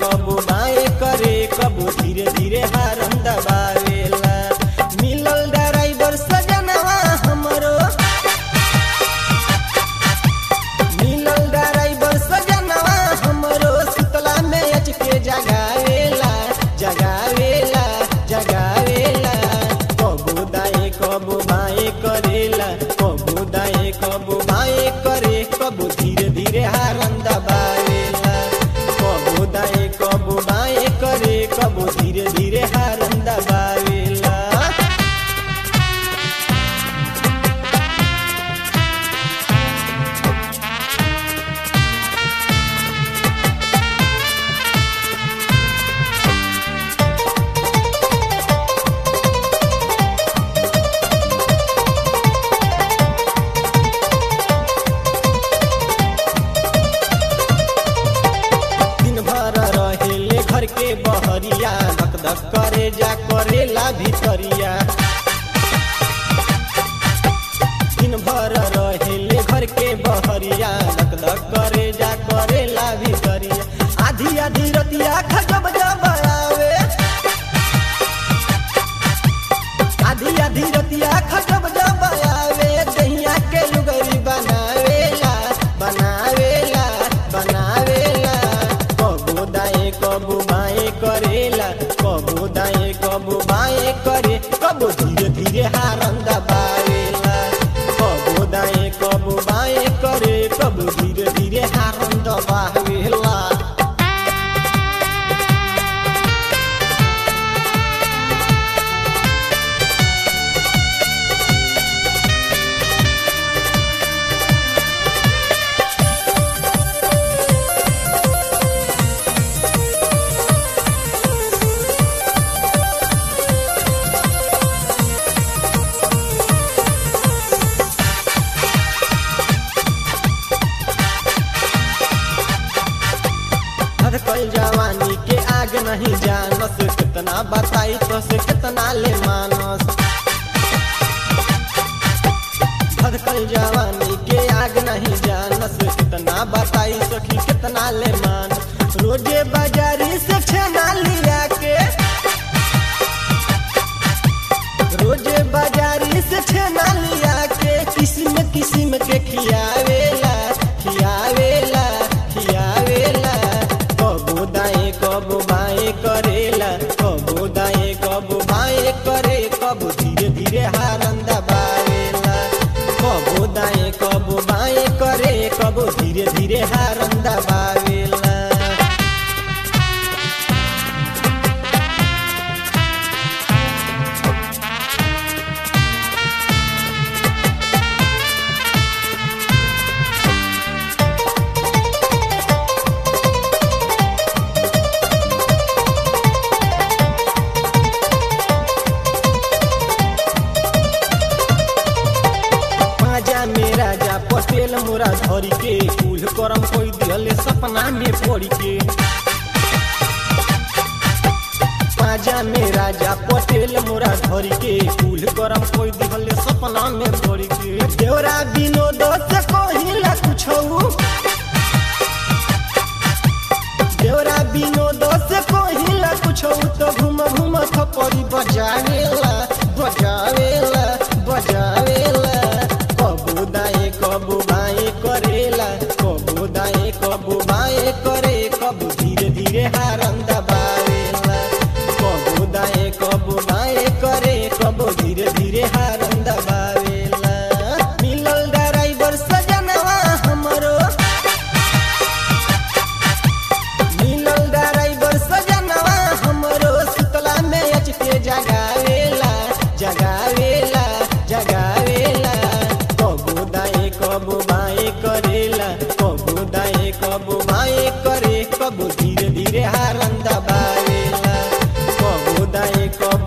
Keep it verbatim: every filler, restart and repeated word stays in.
कबू बाएं करे कबू धीरे धीरे हारन दबावेला। मिलल ड्राइवर सजनवा हमरो मिलल ड्राइवर सजनवा हमरो सुतला में अच के जगावेला जगावेला जगावेला। कबू दाएं कबू बाएं करेला कबू दाएं कबू बाएं करे कबू धीरे धीरे हारन दबावेला। कबू दाएं कबू बाएं करे कबू धीरे धीरे हारन दबावेला। घर के बहरिया धक धक करे जा करेला भितरिया। दिन भर रहेले घर के बहरिया धक धक करे जा करेला भितरिया। आधी आधी रतिया खजब जब आवे आधी आधी रतिया खजब जब आवे दहिया के लुगरी बनावेला बनावेला बनावेला। कबू दाएं कबू बाएं करेला कबू दाएं कबू बाएं करे कबू धीरे धीरे हारन दबावेला। कबू दाएं कबू बाएं करे कबू धीरे धीरे हारन दबावेला। कल जवानी के आग नहीं जानस कितना बताई तो से कितना ले मानस। कल जवानी के आग नहीं जानस कितना बताई सखी कितना ले मानस। रोजे बाजारी से छेना लिया के रोजे बाजारी से छेना लिया के किस्म किस्म के खियावेला खियावेला खियावेला। कबू दाएं कबू बाएं करेला कबू दाएं कबू बाएं करे कबू धीरे धीरे हारन दबावेला। कबू दाएं कबू बाएं करे कबू धीरे धीरे हारन दबावेला। मेरा जा पटेल मोरा धरी के कुल करम कोई दिहले सपना में पड़ी के। पाजा मेरा जा पटेल मोरा धरी के कुल करम कोई दिहले सपना में पड़ी के। देवरा विनोद से कहिला कुछो देवरा विनोद से कहिला कुछो तो घूम घूम थपड़ी बजावेला बजावेला बजावेला। कबू दाएं कबू बाएं करेला कबू दाएं कबू बाएं करे कबू धीरे धीरे हारन दबावेला। कबू दाएं कबू बाएं करे कबू धीरे धीरे हारन दबावेला। मिलल ड्राइवर सजनवा हमरो मिलल ड्राइवर सजनवा हमरो सुतला में अच के जगावेला जगावेला जगावेला। कबू दाएं कबू बाएं करेला कबू दाएं कबू बाएं करे कबू धीरे धीरे हारन दबावेला। कबू दाएं कबू